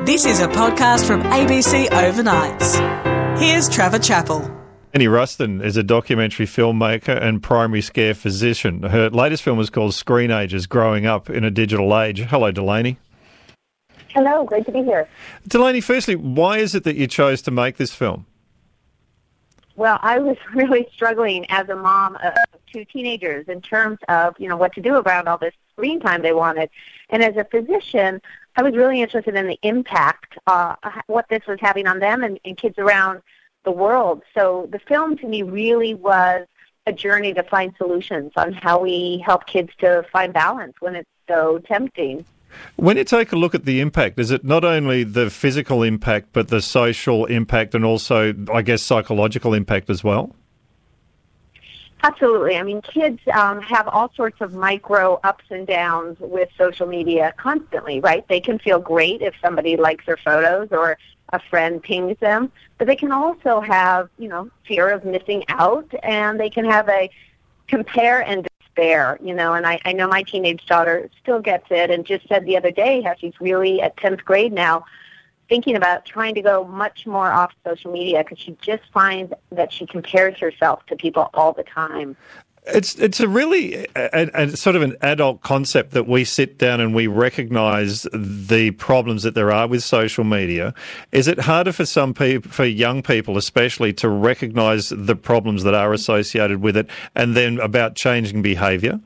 This is a podcast from ABC Overnights. Here's Trevor Chappell. Annie Ruston is a documentary filmmaker and primary care physician. Her latest film is called Screenagers, Growing Up in a Digital Age. Hello, Delaney. Hello, great to be here. Delaney, firstly, why is it that you chose to make this film? Well, I was really struggling as a mom of two teenagers in terms of, what to do around all this screen time they wanted. And as a physician, I was really interested in the impact, what this was having on them and kids around the world. So the film to me really was a journey to find solutions on how we help kids to find balance when it's so tempting. When you take a look at the impact, is it not only the physical impact, but the social impact and also, I guess, psychological impact as well? Absolutely. I mean, kids have all sorts of micro ups and downs with social media constantly, right? They can feel great if somebody likes their photos or a friend pings them, but they can also have, fear of missing out, and they can have a compare and despair, and I know my teenage daughter still gets it and just said the other day how she's really at 10th grade now thinking about trying to go much more off social media because she just finds that she compares herself to people all the time. It's a really a sort of an adult concept that we sit down and we recognise the problems that there are with social media. Is it harder for some people, for young people especially, to recognise the problems that are associated with it and then about changing behaviour?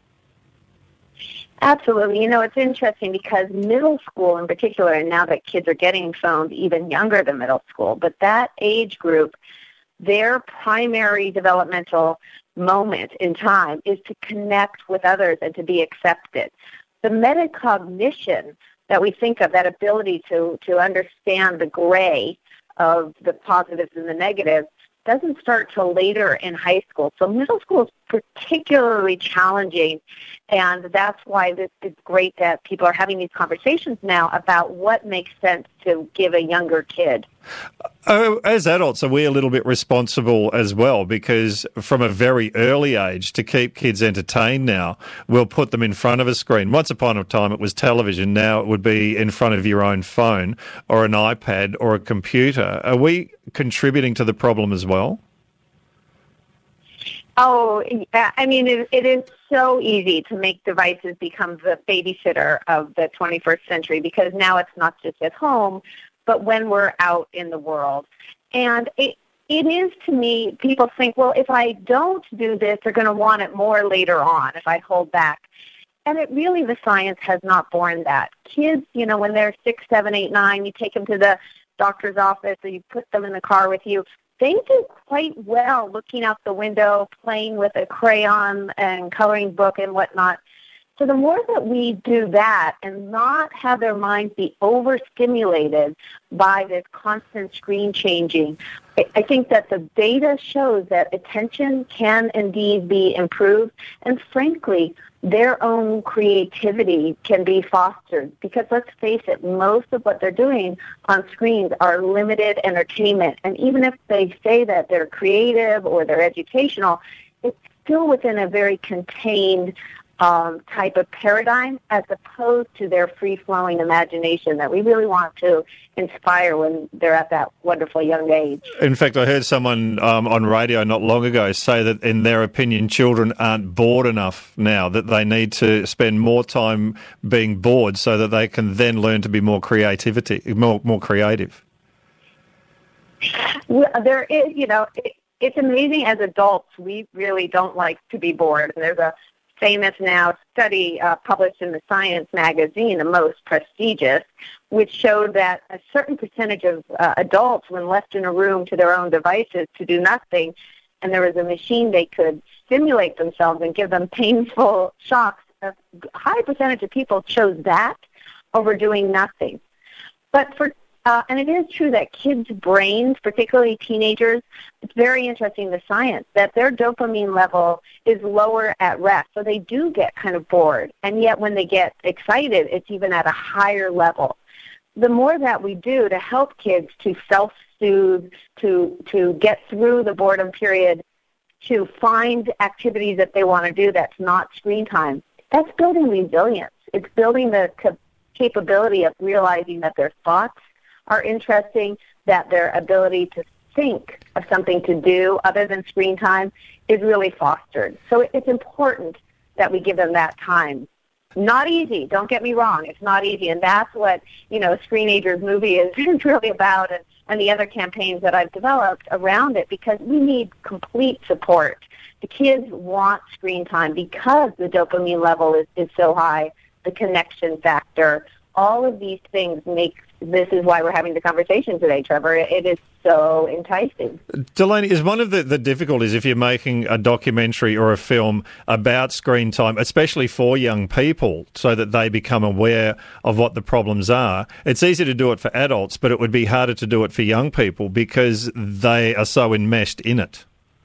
Absolutely. It's interesting because middle school in particular, and now that kids are getting phones even younger than middle school, but that age group, their primary developmental moment in time is to connect with others and to be accepted. The metacognition that we think of, that ability to understand the gray of the positives and the negatives, doesn't start till later in high school. So middle school is particularly challenging, and that's why it's great that people are having these conversations now about what makes sense to give a younger kid. As adults, are we a little bit responsible as well? Because from a very early age, to keep kids entertained now, we'll put them in front of a screen. Once upon a time, it was television. Now it would be in front of your own phone or an iPad or a computer. Are we contributing to the problem as well? Oh, I mean, it is so easy to make devices become the babysitter of the 21st century because now it's not just at home, but when we're out in the world. And it is, to me, people think, well, if I don't do this, they're going to want it more later on if I hold back. And the science has not borne that. Kids, when they're 6, 7, 8, 9, you take them to the doctor's office or you put them in the car with you, they do quite well looking out the window, playing with a crayon and coloring book and whatnot. So the more that we do that and not have their minds be overstimulated by this constant screen changing, I think that the data shows that attention can indeed be improved, and frankly, their own creativity can be fostered. Because let's face it, most of what they're doing on screens are limited entertainment. And even if they say that they're creative or they're educational, it's still within a very contained type of paradigm as opposed to their free-flowing imagination that we really want to inspire when they're at that wonderful young age. In fact, I heard someone on radio not long ago say that, in their opinion, children aren't bored enough now, that they need to spend more time being bored so that they can then learn to be more creative. Well, there is, it's amazing as adults, we really don't like to be bored. There's a famous now study published in the Science magazine, the most prestigious, which showed that a certain percentage of adults, when left in a room to their own devices to do nothing, and there was a machine they could stimulate themselves and give them painful shocks, a high percentage of people chose that over doing nothing. But and it is true that kids' brains, particularly teenagers, it's very interesting, the science, that their dopamine level is lower at rest. So they do get kind of bored. And yet when they get excited, it's even at a higher level. The more that we do to help kids to self-soothe, to get through the boredom period, to find activities that they want to do that's not screen time, that's building resilience. It's building the capability of realizing that their thoughts are interesting, that their ability to think of something to do other than screen time is really fostered. So it's important that we give them that time. Not easy, don't get me wrong, it's not easy, and that's what, Screenagers movie is really about, and the other campaigns that I've developed around it, because we need complete support. The kids want screen time because the dopamine level is so high, the connection factor, all of these things this is why we're having the conversation today, Trevor. It is so enticing. Delaney, is one of the difficulties if you're making a documentary or a film about screen time, especially for young people, so that they become aware of what the problems are? It's easy to do it for adults, but it would be harder to do it for young people because they are so enmeshed in it.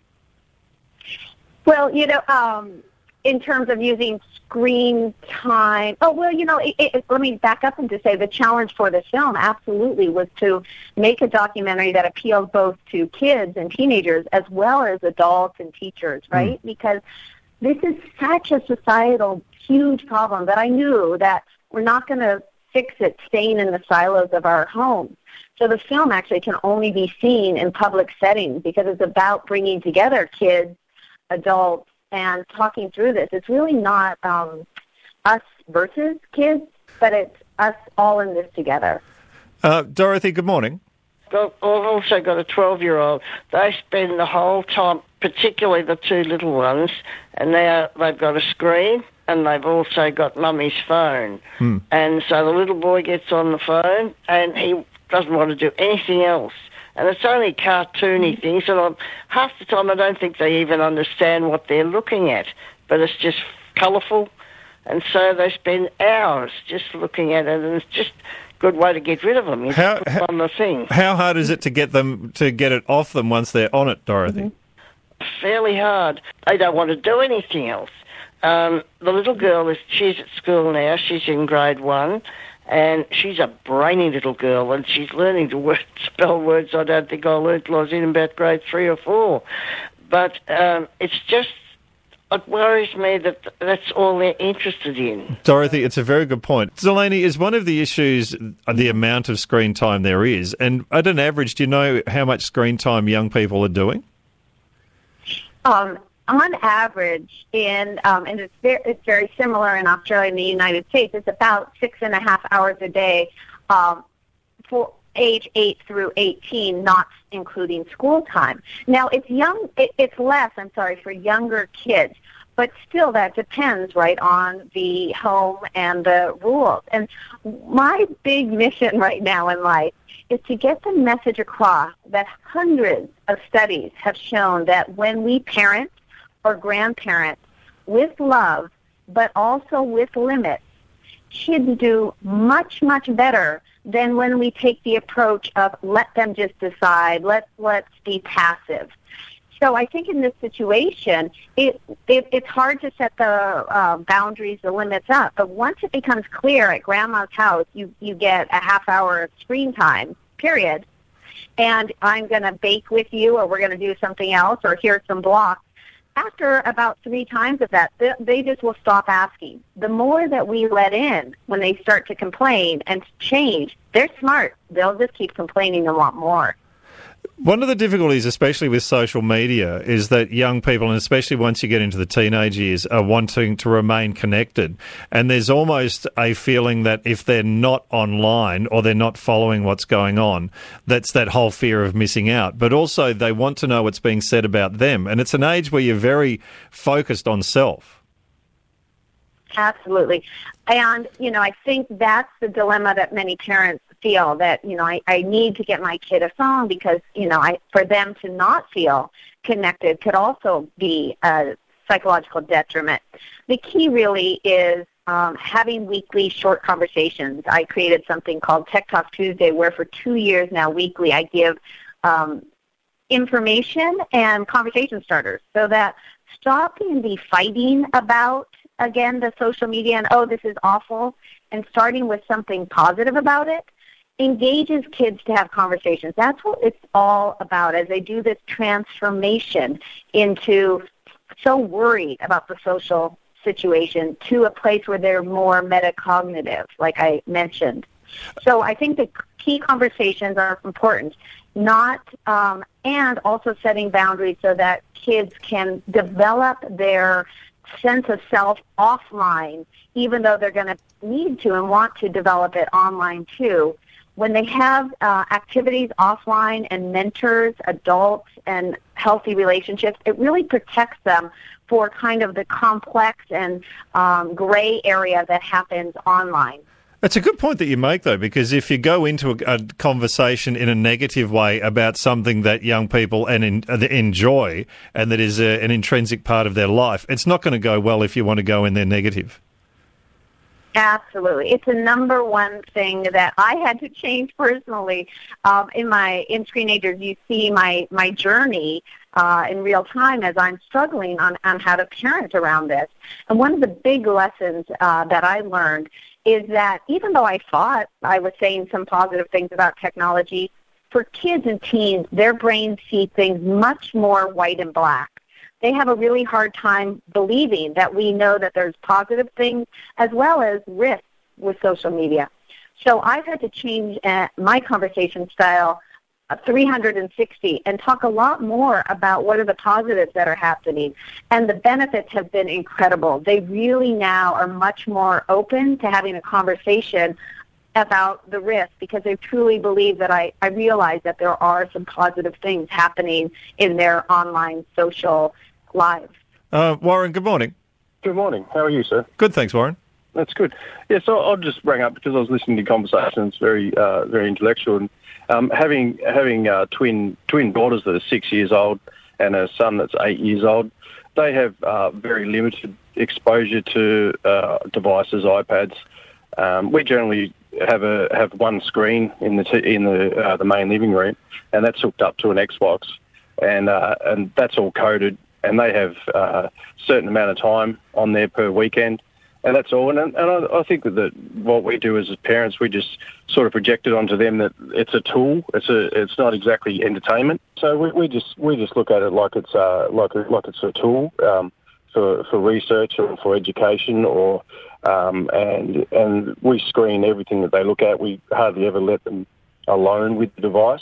Well, in terms of using screen time, let me back up and to say the challenge for the film absolutely was to make a documentary that appeals both to kids and teenagers as well as adults and teachers, right? Because this is such a societal huge problem that I knew that we're not going to fix it staying in the silos of our homes. So the film actually can only be seen in public settings because it's about bringing together kids, adults, and talking through this. It's really not us versus kids, but it's us all in this together. Dorothy, good morning. I've also got a 12-year-old. They spend the whole time, particularly the two little ones, and now they've got a screen and they've also got mummy's phone. And so the little boy gets on the phone and he doesn't want to do anything else. And it's only cartoony things, and half the time I don't think they even understand what they're looking at, but it's just colourful, and so they spend hours just looking at it, and it's just a good way to get rid of them. You put them on the thing. How hard is it to get it off them once they're on it, Dorothy? Fairly hard. They don't want to do anything else. The little girl, she's at school now, she's in grade 1, and she's a brainy little girl, and she's learning to spell words I don't think I learned till I was in about grade 3 or 4. But it's just, it worries me that that's all they're interested in. Dorothy, it's a very good point. Delaney, is one of the issues the amount of screen time there is? And at an average, do you know how much screen time young people are doing? On average, and it's very similar in Australia and the United States, it's about 6.5 hours a day for age 8 through 18, not including school time. Now, it's less, for younger kids, but still that depends, right, on the home and the rules. And my big mission right now in life is to get the message across that hundreds of studies have shown that when we parent or grandparents with love, but also with limits, kids do much, much better than when we take the approach of let them just decide, let's be passive. So I think in this situation, it's hard to set the boundaries, the limits up. But once it becomes clear at grandma's house, you get a half hour of screen time, period, and I'm going to bake with you, or we're going to do something else, or here's some blocks. After about 3 times of that, they just will stop asking. The more that we let in when they start to complain and change, they're smart. They'll just keep complaining a lot more. One of the difficulties, especially with social media, is that young people, and especially once you get into the teenage years, are wanting to remain connected. And there's almost a feeling that if they're not online or they're not following what's going on, that's that whole fear of missing out. But also they want to know what's being said about them. And it's an age where you're very focused on self. Absolutely. And, I think that's the dilemma that many parents feel, that, I need to get my kid a phone because, for them to not feel connected could also be a psychological detriment. The key really is having weekly short conversations. I created something called Tech Talk Tuesday, where for 2 years now, weekly, I give information and conversation starters so that stopping the fighting about, again, the social media and, oh, this is awful, and starting with something positive about it, engages kids to have conversations. That's what it's all about as they do this transformation into so worried about the social situation to a place where they're more metacognitive, like I mentioned. So I think the key conversations are important, and also setting boundaries so that kids can develop their sense of self offline, even though they're going to need to and want to develop it online too. When they have activities offline and mentors, adults, and healthy relationships, it really protects them for kind of the complex and gray area that happens online. It's a good point that you make, though, because if you go into a conversation in a negative way about something that young people enjoy and that is an intrinsic part of their life, it's not going to go well if you want to go in there negative. Absolutely. It's the number one thing that I had to change personally. In Screenagers, you see my journey in real time as I'm struggling on how to parent around this. And one of the big lessons that I learned is that even though I thought I was saying some positive things about technology, for kids and teens, their brains see things much more white and black. They have a really hard time believing that we know that there's positive things as well as risks with social media. So I've had to change my conversation style 360 and talk a lot more about what are the positives that are happening. And the benefits have been incredible. They really now are much more open to having a conversation about the risk because they truly believe that I realize that there are some positive things happening in their online social lives. Warren, good morning. Good morning. How are you, sir? Good, thanks, Warren. That's good. Yeah, so I'll just bring up because I was listening to conversations, very intellectual. And having twin daughters that are 6 years old and a son that's 8 years old, they have very limited exposure to devices, iPads. We generally have one screen in the main living room, and that's hooked up to an Xbox, and that's all coded, and they have a certain amount of time on there per weekend. And that's all. And I think that what we do as parents, we just sort of project it onto them that it's a tool. It's not exactly entertainment. So we just look at it like it's a tool for research or for education or and we screen everything that they look at. We hardly ever let them alone with the device.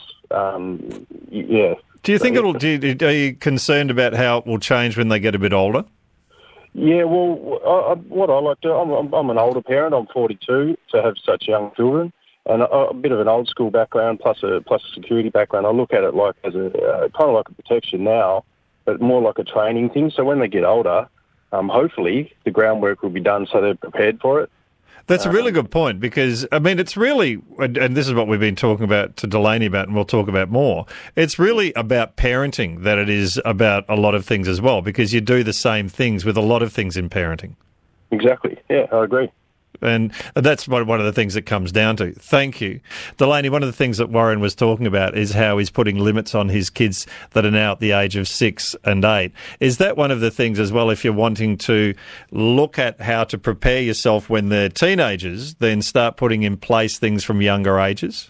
Yeah. Do you think are you concerned about how it will change when they get a bit older? Yeah, well, what I like to do, I'm an older parent. I'm 42 to have such young children, and a bit of an old school background plus a security background. I look at it like as a kind of like a protection now, but more like a training thing. So when they get older, hopefully the groundwork will be done so they're prepared for it. That's a really good point because, I mean, it's really, and this is what we've been talking about to Delaney about, and we'll talk about more, it's really about parenting that it is about a lot of things as well because you do the same things with a lot of things in parenting. Exactly. Yeah, I agree. And that's one of the things that comes down to. Thank you. Delaney, one of the things that Warren was talking about is how he's putting limits on his kids that are now at the age of 6 and 8. Is that one of the things as well, if you're wanting to look at how to prepare yourself when they're teenagers, then start putting in place things from younger ages?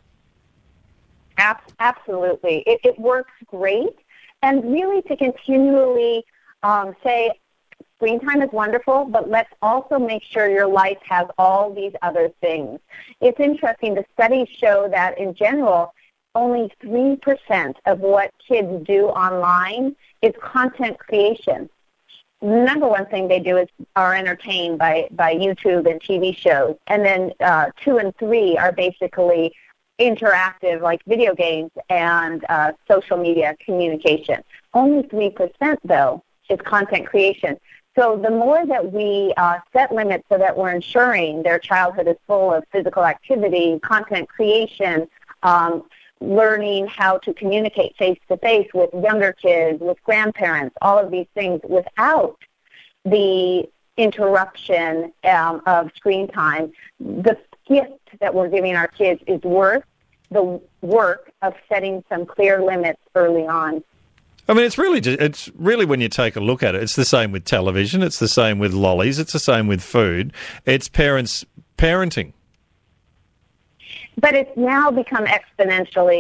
Absolutely. It works great. And really to continually say, screen time is wonderful, but let's also make sure your life has all these other things. It's interesting. The studies show that in general, only 3% of what kids do online is content creation. The number one thing they do are entertained by YouTube and TV shows. And then 2 and 3 are basically interactive, like video games and social media communication. Only 3%, though, is content creation. So the more that we set limits so that we're ensuring their childhood is full of physical activity, content creation, learning how to communicate face-to-face with younger kids, with grandparents, all of these things without the interruption of screen time, the gift that we're giving our kids is worth the work of setting some clear limits early on. I mean, it's really when you take a look at it, it's the same with television, it's the same with lollies, it's the same with food. It's parents parenting. But it's now become exponentially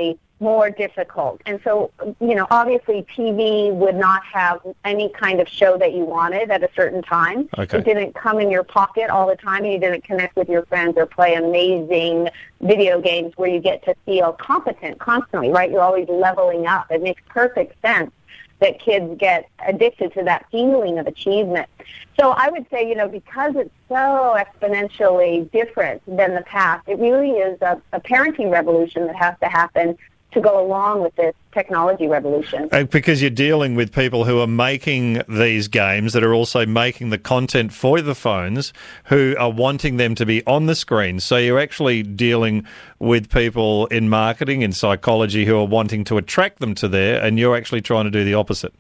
more difficult. And so, obviously TV would not have any kind of show that you wanted at a certain time. Okay. It didn't come in your pocket all the time, and you didn't connect with your friends or play amazing video games where you get to feel competent constantly, right? You're always leveling up. It makes perfect sense that kids get addicted to that feeling of achievement. So I would say, because it's so exponentially different than the past, it really is a parenting revolution that has to happen to go along with this technology revolution. Because you're dealing with people who are making these games that are also making the content for the phones, who are wanting them to be on the screen. So you're actually dealing with people in marketing, in psychology, who are wanting to attract them to there, and you're actually trying to do the opposite.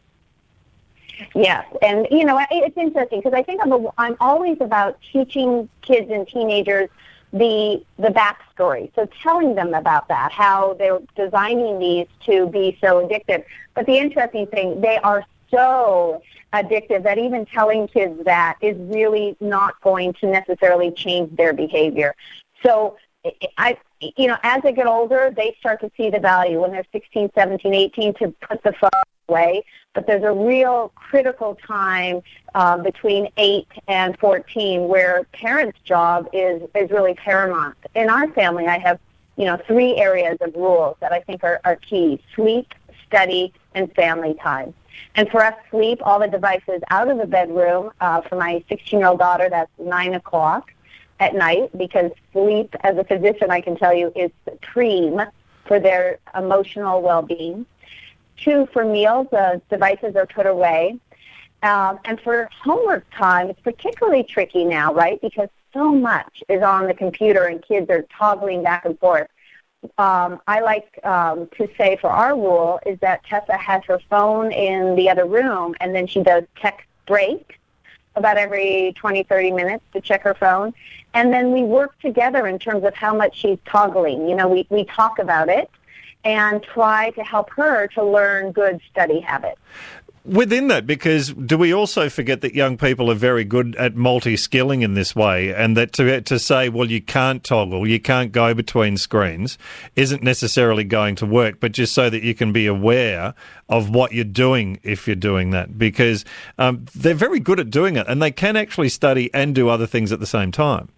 Yes, and it's interesting because I think I'm always about teaching kids and teenagers the backstory. So telling them about that, how they're designing these to be so addictive. But the interesting thing, they are so addictive that even telling kids that is really not going to necessarily change their behavior. So as they get older, they start to see the value when they're 16, 17, 18 to put the phone away. But there's a real critical time between 8 and 14 where parents' job is really paramount. In our family, I have, 3 areas of rules that I think are key: sleep, study, and family time. And for us, sleep, all the devices out of the bedroom. For my 16-year-old daughter, that's 9 o'clock at night, because sleep, as a physician, I can tell you, is supreme for their emotional well-being. 2, for meals, the devices are put away. And for homework time, it's particularly tricky now, right, because so much is on the computer and kids are toggling back and forth. I like to say for our rule is that Tessa has her phone in the other room, and then she does tech break about every 20, 30 minutes to check her phone. And then we work together in terms of how much she's toggling. We talk about it and try to help her to learn good study habits. Within that, because do we also forget that young people are very good at multi-skilling in this way, and that to say, well, you can't toggle, you can't go between screens, isn't necessarily going to work, but just so that you can be aware of what you're doing if you're doing that, because they're very good at doing it, and they can actually study and do other things at the same time.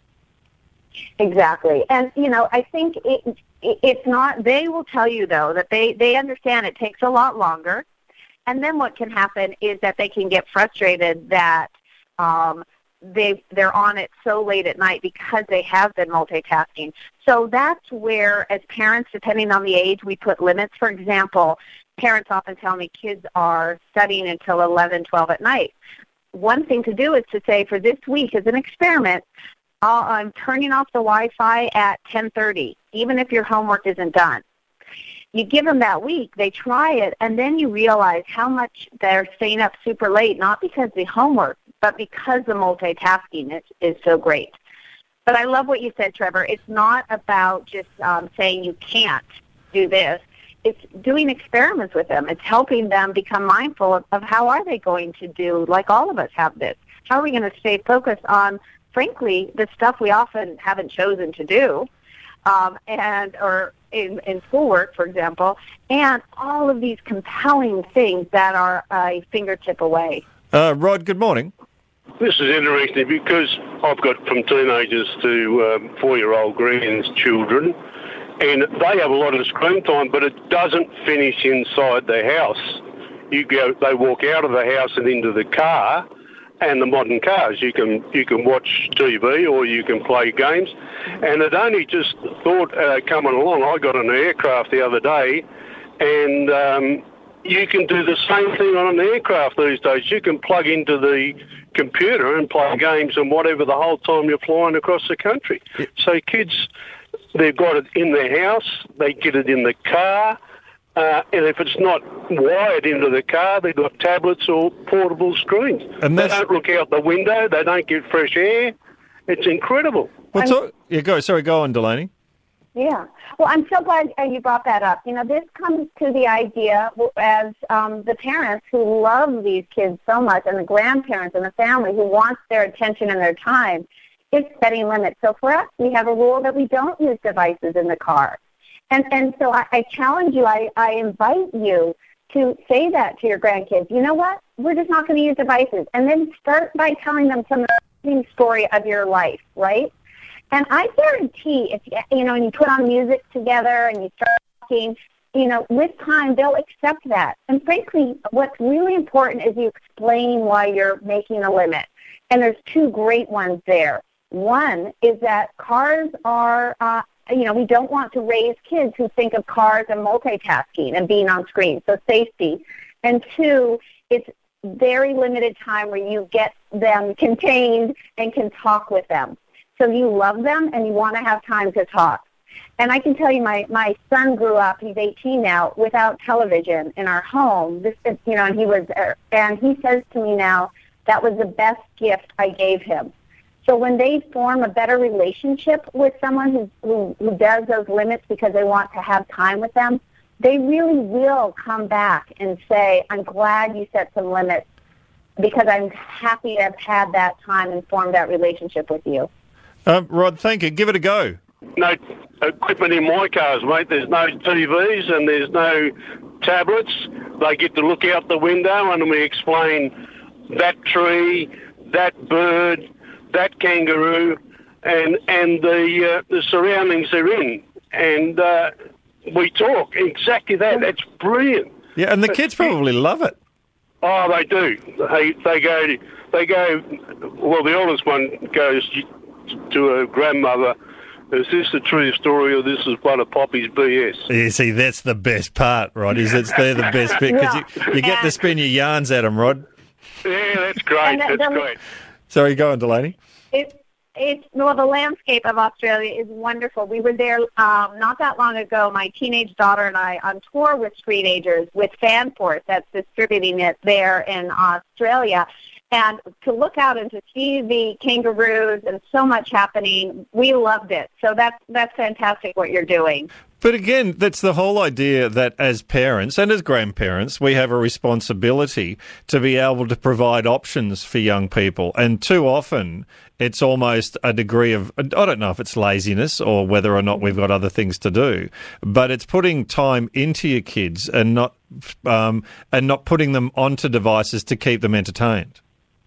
Exactly. And, I think it's not, they will tell you, though, that they understand it takes a lot longer. And then what can happen is that they can get frustrated that they're on it so late at night because they have been multitasking. So that's where, as parents, depending on the age, we put limits. For example, parents often tell me kids are studying until 11, 12 at night. One thing to do is to say, for this week, as an experiment, I'm turning off the Wi-Fi at 10:30, even if your homework isn't done. You give them that week, they try it, and then you realize how much they're staying up super late, not because of the homework, but because the multitasking is so great. But I love what you said, Trevor. It's not about just saying you can't do this. It's doing experiments with them. It's helping them become mindful of how are they going to do, like all of us have this. How are we going to stay focused on, frankly, the stuff we often haven't chosen to do, or in schoolwork, for example, and all of these compelling things that are a fingertip away. Rod, good morning. This is interesting because I've got from teenagers to 4-year-old grandchildren, and they have a lot of screen time, but it doesn't finish inside the house. They walk out of the house and into the car. And the modern cars, you can watch TV or you can play games. And it only just thought coming along, I got an aircraft the other day, and you can do the same thing on an aircraft these days. You can plug into the computer and play games and whatever the whole time you're flying across the country. So kids, they've got it in their house, they get it in the car. And if it's not wired into the car, they've got tablets or portable screens. And they don't look out the window. They don't get fresh air. It's incredible. Go on, Delaney. Yeah. Well, I'm so glad you brought that up. This comes to the idea as the parents who love these kids so much, and the grandparents and the family who wants their attention and their time, is setting limits. So for us, we have a rule that we don't use devices in the car. And so I challenge you, I invite you to say that to your grandkids. You know what? We're just not going to use devices. And then start by telling them some amazing story of your life, right? And I guarantee if, and you put on music together and you start talking, with time, they'll accept that. And frankly, what's really important is you explain why you're making a limit. And there's two great ones there. One is that cars are, we don't want to raise kids who think of cars and multitasking and being on screen, so safety. And two, it's very limited time where you get them contained and can talk with them. So you love them and you want to have time to talk. And I can tell you, my son grew up, he's 18 now, without television in our home. And he says to me now, that was the best gift I gave him. So when they form a better relationship with someone who does those limits because they want to have time with them, they really will come back and say, I'm glad you set some limits because I'm happy to have had that time and formed that relationship with you. Rod, thank you. Give it a go. No equipment in my cars, mate. There's no TVs and there's no tablets. They get to look out the window and we explain that tree, that bird, that kangaroo, and the surroundings they're in. And we talk exactly that. That's brilliant. Yeah, and the kids probably love it. Oh, they do. They go. Well, the oldest one goes to her grandmother. Is this the true story, or this is one of Poppy's BS? Yeah, see, that's the best part, Rod. They're the best bit because you get to spin your yarns at them, Rod. Yeah, that's great. That's great. Sorry, go on, Delaney. The landscape of Australia is wonderful. We were there not that long ago, my teenage daughter and I, on tour with Screenagers with FanForce that's distributing it there in Australia. And to look out and to see the kangaroos and so much happening, we loved it. So that's fantastic what you're doing. But again, that's the whole idea that as parents and as grandparents, we have a responsibility to be able to provide options for young people. And too often, it's almost a degree of, I don't know if it's laziness or whether or not we've got other things to do, but it's putting time into your kids and not putting them onto devices to keep them entertained.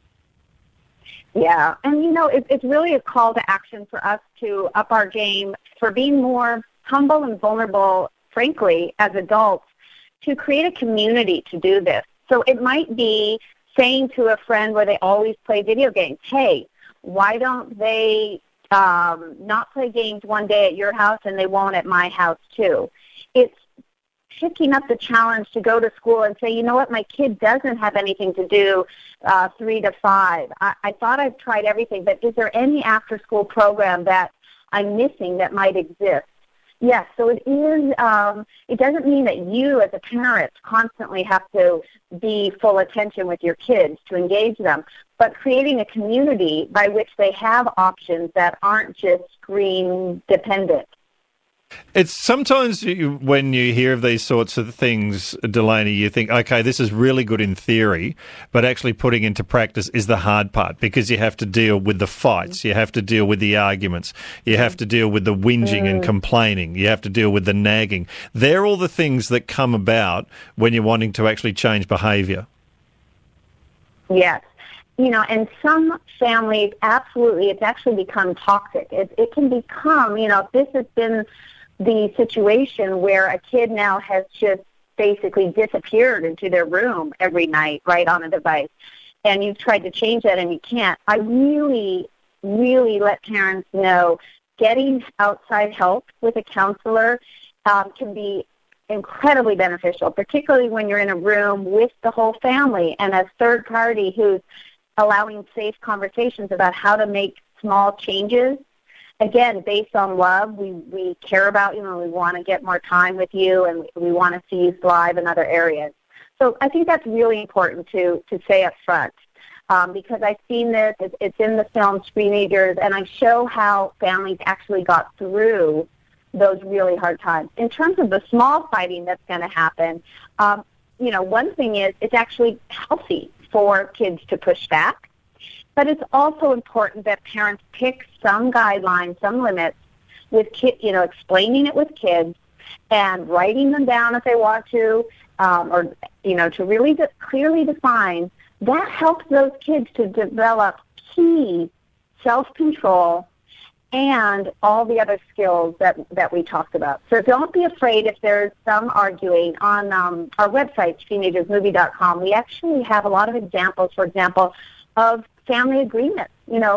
Yeah, and it's really a call to action for us to up our game for being more humble and vulnerable, frankly, as adults, to create a community to do this. So it might be saying to a friend where they always play video games, hey, why don't they not play games one day at your house and they won't at my house too? It's picking up the challenge to go to school and say, you know what, my kid doesn't have anything to do 3 to 5. I thought I've tried everything, but is there any after-school program that I'm missing that might exist? Yes, so it is. It doesn't mean that you as a parent constantly have to be full attention with your kids to engage them, but creating a community by which they have options that aren't just screen dependent. It's sometimes when you hear of these sorts of things, Delaney, you think, okay, this is really good in theory, but actually putting into practice is the hard part because you have to deal with the fights, you have to deal with the arguments, you have to deal with the whinging and complaining, you have to deal with the nagging. They're all the things that come about when you're wanting to actually change behaviour. Yes. And some families, absolutely, it's actually become toxic. It can become, if this has been the situation where a kid now has just basically disappeared into their room every night, right, on a device, and you've tried to change that and you can't, I really, really let parents know getting outside help with a counselor can be incredibly beneficial, particularly when you're in a room with the whole family and a third party who's allowing safe conversations about how to make small changes. Again, based on love, we care about you and we want to get more time with you and we want to see you thrive in other areas. So I think that's really important to say up front because I've seen this. It's in the film Screenagers, and I show how families actually got through those really hard times. In terms of the small fighting that's going to happen, one thing is it's actually healthy for kids to push back. But it's also important that parents pick some guidelines, some limits with kids, explaining it with kids and writing them down if they want to, or, to really clearly define, that helps those kids to develop key self-control and all the other skills that we talked about. So don't be afraid if there's some arguing. On our website, teenagersmovie.com, we actually have a lot of examples, for example, of family agreements,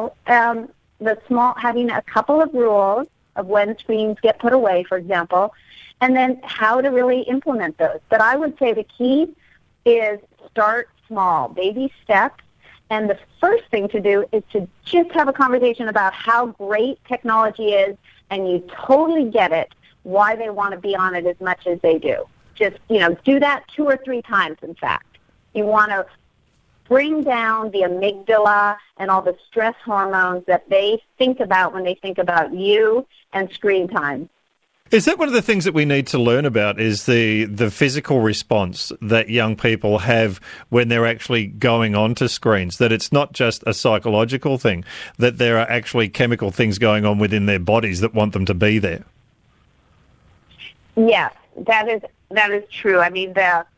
having a couple of rules of when screens get put away, for example, and then how to really implement those. But I would say the key is start small, baby steps. And the first thing to do is to just have a conversation about how great technology is, and you totally get it, why they want to be on it as much as they do. Just, do that 2 or 3 times, in fact. You want to bring down the amygdala and all the stress hormones that they think about when they think about you and screen time. Is that one of the things that we need to learn about, is the physical response that young people have when they're actually going onto screens, that it's not just a psychological thing, that there are actually chemical things going on within their bodies that want them to be there? Yes, that is true. I mean,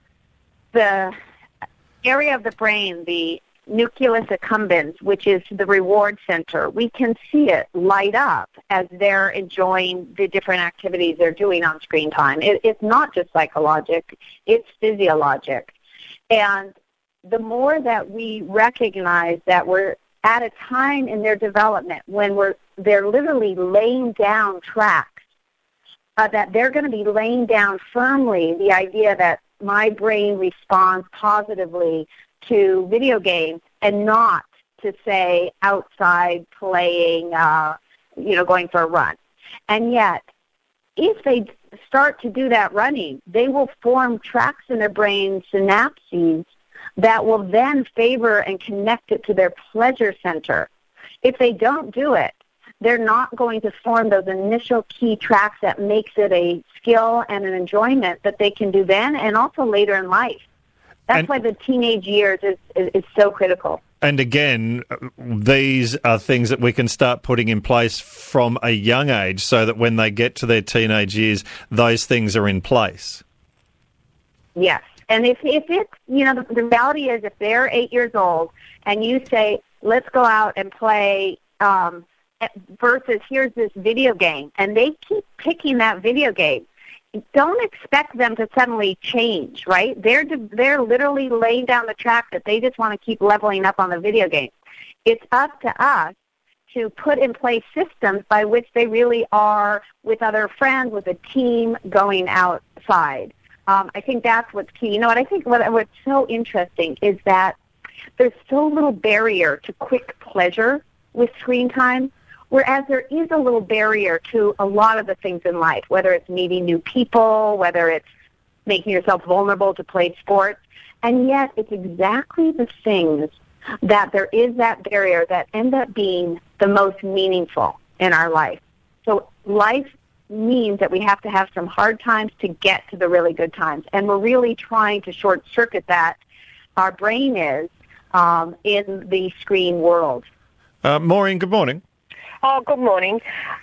the area of the brain, the nucleus accumbens, which is the reward center, we can see it light up as they're enjoying the different activities they're doing on screen time. It's not just psychologic, it's physiologic. And the more that we recognize that we're at a time in their development when they're literally laying down tracks, that they're going to be laying down firmly the idea that my brain responds positively to video games and not to, say, outside playing, going for a run. And yet, if they start to do that running, they will form tracks in their brain, synapses, that will then favor and connect it to their pleasure center. If they don't do it, they're not going to form those initial key tracks that makes it a skill and an enjoyment that they can do then and also later in life. That's why the teenage years is so critical. And again, these are things that we can start putting in place from a young age so that when they get to their teenage years, those things are in place. Yes. And if it's, the reality is if they're 8 years old and you say, let's go out and play versus here's this video game, and they keep picking that video game, don't expect them to suddenly change, right? They're literally laying down the track that they just want to keep leveling up on the video game. It's up to us to put in place systems by which they really are with other friends, with a team going outside. I think that's what's key. I think what's so interesting is that there's so little barrier to quick pleasure with screen time, whereas there is a little barrier to a lot of the things in life, whether it's meeting new people, whether it's making yourself vulnerable to play sports. And yet it's exactly the things that there is that barrier that end up being the most meaningful in our life. So life means that we have to have some hard times to get to the really good times. And we're really trying to short-circuit that. Our brain is in the screen world. Maureen, good morning. Oh, good morning.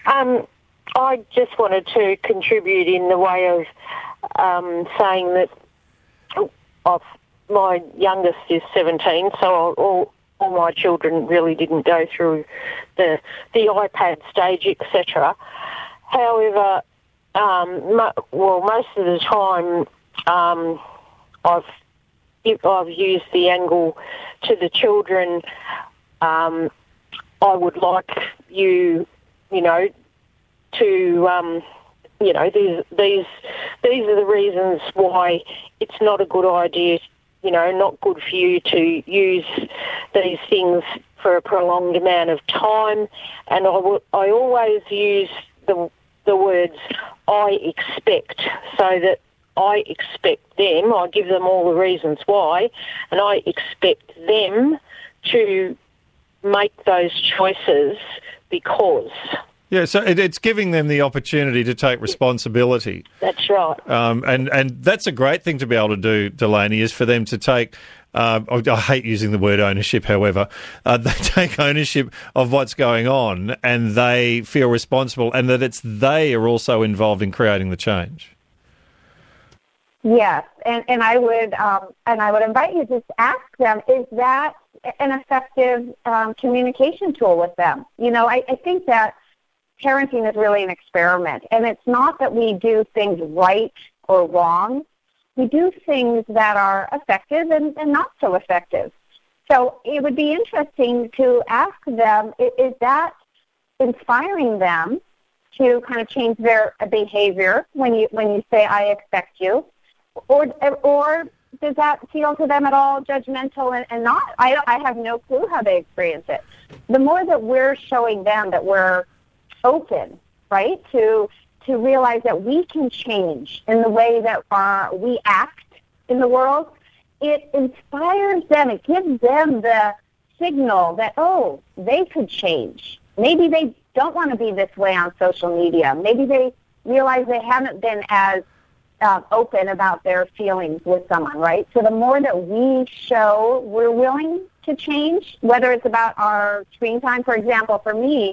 I just wanted to contribute in the way of saying that my youngest is 17, so all my children really didn't go through the iPad stage, etc. However, most of the time I've used the angle to the children. I would like you to, these are the reasons why it's not a good idea, not good for you to use these things for a prolonged amount of time. And I always use the words I expect, so that I expect them, I give them all the reasons why, and I expect them to make those choices because. Yeah, so it's giving them the opportunity to take responsibility. That's right. And that's a great thing to be able to do, Delaney, is for them to take, I hate using the word ownership, however, they take ownership of what's going on and they feel responsible, and that they are also involved in creating the change. Yes, and I would invite you to just ask them, is that an effective communication tool with them? You know, I think that parenting is really an experiment, and it's not that we do things right or wrong. We do things that are effective and not so effective. So it would be interesting to ask them, is that inspiring them to kind of change their behavior when you say, I expect you? Or does that feel to them at all judgmental and not? I have no clue how they experience it. The more that we're showing them that we're open, right, to realize that we can change in the way that we act in the world, it inspires them. It gives them the signal that, oh, they could change. Maybe they don't want to be this way on social media. Maybe they realize they haven't been as open about their feelings with someone, right? So the more that we show we're willing to change, whether it's about our screen time, for example, for me,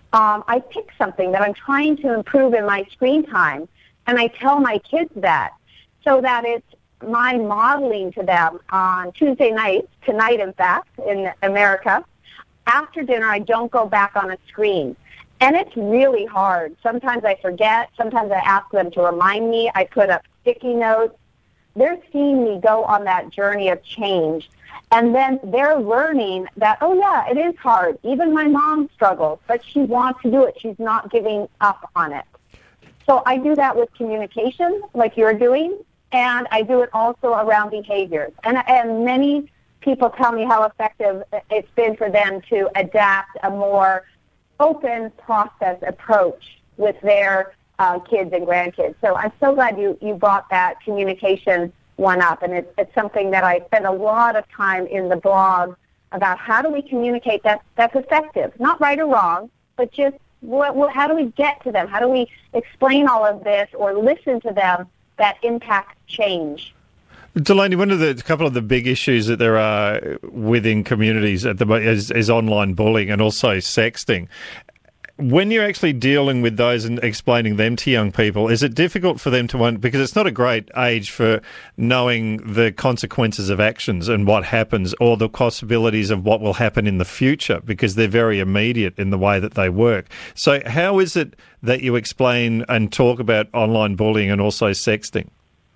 I pick something that I'm trying to improve in my screen time, and I tell my kids that, so that it's my modeling to them on Tuesday nights, tonight in fact, in America. After dinner, I don't go back on a screen. And it's really hard. Sometimes I forget. Sometimes I ask them to remind me. I put up sticky notes. They're seeing me go on that journey of change. And then they're learning that, oh, yeah, it is hard. Even my mom struggles, but she wants to do it. She's not giving up on it. So I do that with communication, like you're doing, and I do it also around behaviors. And many people tell me how effective it's been for them to adapt a more open process approach with their kids and grandkids. So I'm so glad you brought that communication one up, and it's something that I spend a lot of time in the blog about. How do we communicate that's effective? Not right or wrong, but just how do we get to them? How do we explain all of this or listen to them that impacts change? Delaney, one of the couple of the big issues that there are within communities at the moment is online bullying and also sexting. When you're actually dealing with those and explaining them to young people, is it difficult for them to because it's not a great age for knowing the consequences of actions and what happens, or the possibilities of what will happen in the future, because they're very immediate in the way that they work. So how is it that you explain and talk about online bullying and also sexting?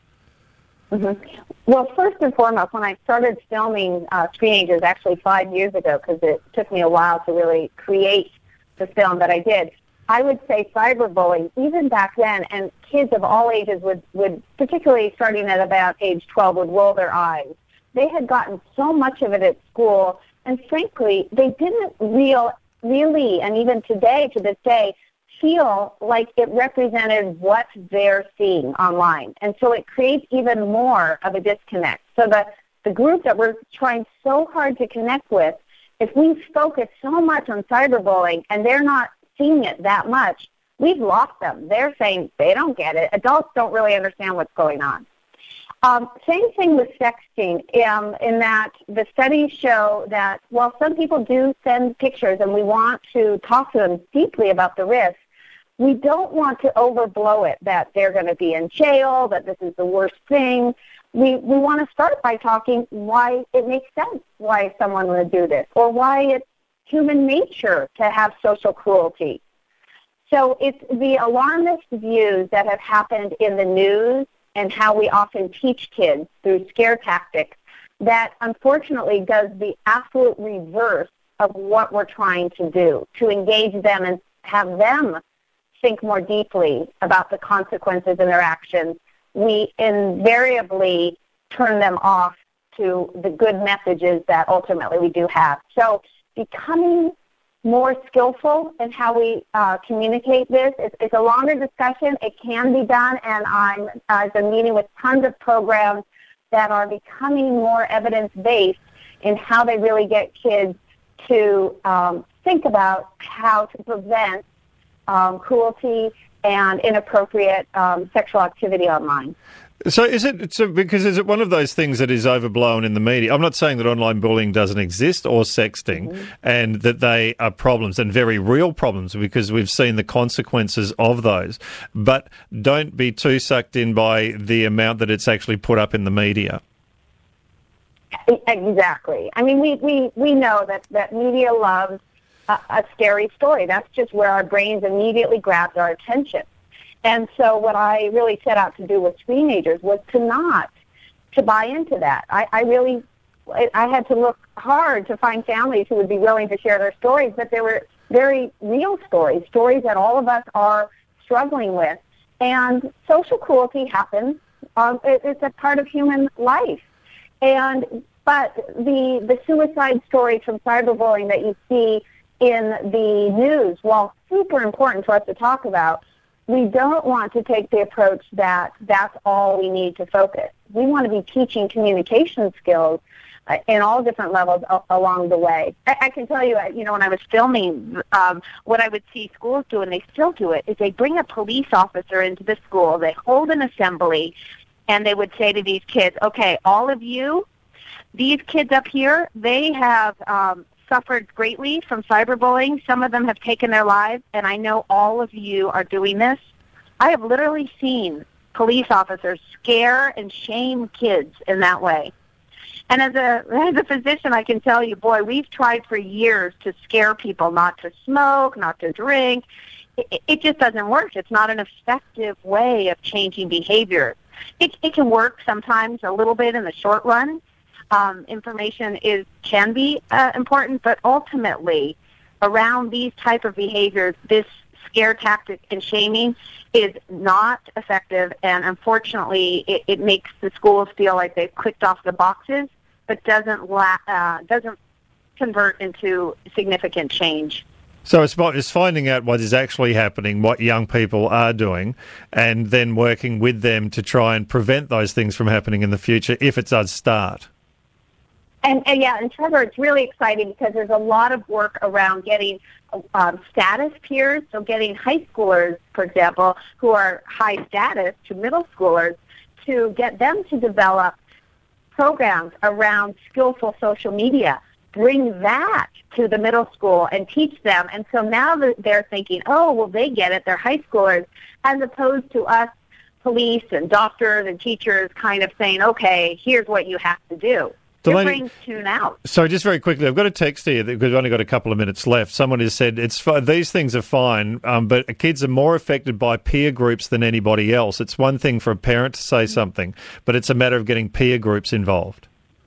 Mm-hmm. Well, first and foremost, when I started filming Screenagers actually 5 years ago, because it took me a while to really create the film that I did, I would say cyberbullying, even back then, and kids of all ages would particularly starting at about age 12, would roll their eyes. They had gotten so much of it at school, and frankly, they didn't really, and even today, to this day, feel like it represented what they're seeing online. And so it creates even more of a disconnect. So the group that we're trying so hard to connect with, if we focus so much on cyberbullying and they're not seeing it that much, we've lost them. They're saying they don't get it. Adults don't really understand what's going on. Same thing with sexting, in that the studies show that while some people do send pictures and we want to talk to them deeply about the risks, we don't want to overblow it, that they're going to be in jail, that this is the worst thing. We want to start by talking why it makes sense, why someone would do this, or why it's human nature to have social cruelty. So it's the alarmist views that have happened in the news and how we often teach kids through scare tactics that unfortunately does the absolute reverse of what we're trying to do, to engage them and have them think more deeply about the consequences of their actions. We invariably turn them off to the good messages that ultimately we do have. So becoming more skillful in how we communicate this, it's a longer discussion. It can be done, and I've been meeting with tons of programs that are becoming more evidence-based in how they really get kids to think about how to prevent cruelty and inappropriate sexual activity online. So is it one of those things that is overblown in the media? I'm not saying that online bullying doesn't exist or sexting, and that they are problems and very real problems, because we've seen the consequences of those. But don't be too sucked in by the amount that it's actually put up in the media. Exactly. I mean, we know that media loves a scary story. That's just where our brains immediately grabbed our attention. And so what I really set out to do with teenagers was to buy into that. I had to look hard to find families who would be willing to share their stories, but they were very real stories that all of us are struggling with. And social cruelty happens. It's a part of human life. But the suicide stories from cyberbullying that you see in the news, while super important for us to talk about, we don't want to take the approach that that's all we need to focus. We want to be teaching communication skills in all different levels along the way. I can tell you, when I was filming, what I would see schools do, and they still do it, is they bring a police officer into the school, they hold an assembly, and they would say to these kids, okay, all of you, these kids up here, they have suffered greatly from cyberbullying. Some of them have taken their lives, and I know all of you are doing this. I have literally seen police officers scare and shame kids in that way. And as a physician, I can tell you, boy, we've tried for years to scare people not to smoke, not to drink. It just doesn't work. It's not an effective way of changing behavior. It can work sometimes a little bit in the short run. Information can be important, but ultimately, around these type of behaviors, this scare tactic and shaming is not effective, and unfortunately, it makes the schools feel like they've clicked off the boxes, but doesn't convert into significant change. So it's finding out what is actually happening, what young people are doing, and then working with them to try and prevent those things from happening in the future if it does start. And Trevor, it's really exciting because there's a lot of work around getting status peers, so getting high schoolers, for example, who are high status to middle schoolers, to get them to develop programs around skillful social media. Bring that to the middle school and teach them. And so now they're thinking, oh, well, they get it, they're high schoolers, as opposed to us police and doctors and teachers kind of saying, okay, here's what you have to do. Your brains tune out. So just very quickly, I've got a text here because we've only got a couple of minutes left. Someone has said these things are fine, but kids are more affected by peer groups than anybody else. It's one thing for a parent to say something, but it's a matter of getting peer groups involved.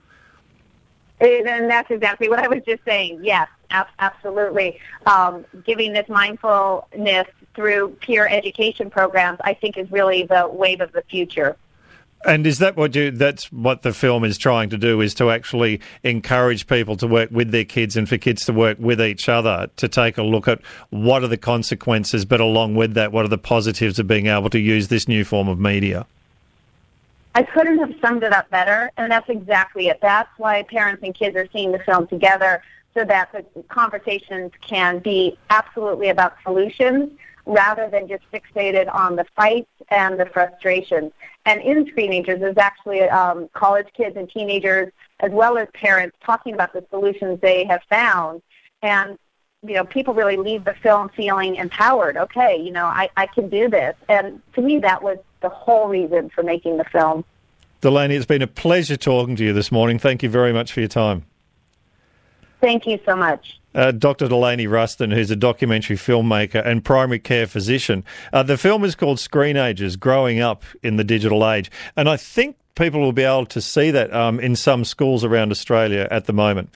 And that's exactly what I was just saying. Yes, absolutely. Giving this mindfulness through peer education programs, I think, is really the wave of the future. And is that that's what the film is trying to do, is to actually encourage people to work with their kids and for kids to work with each other to take a look at what are the consequences, but along with that, what are the positives of being able to use this new form of media? I couldn't have summed it up better, and that's exactly it. That's why parents and kids are seeing the film together, so that the conversations can be absolutely about solutions rather than just fixated on the fights and the frustrations. And in Screenagers, there's actually college kids and teenagers, as well as parents, talking about the solutions they have found. And, people really leave the film feeling empowered. Okay, I can do this. And to me, that was the whole reason for making the film. Delaney, it's been a pleasure talking to you this morning. Thank you very much for your time. Thank you so much. Dr. Delaney Ruston, who's a documentary filmmaker and primary care physician. The film is called Screenagers, Growing Up in the Digital Age. And I think people will be able to see that in some schools around Australia at the moment.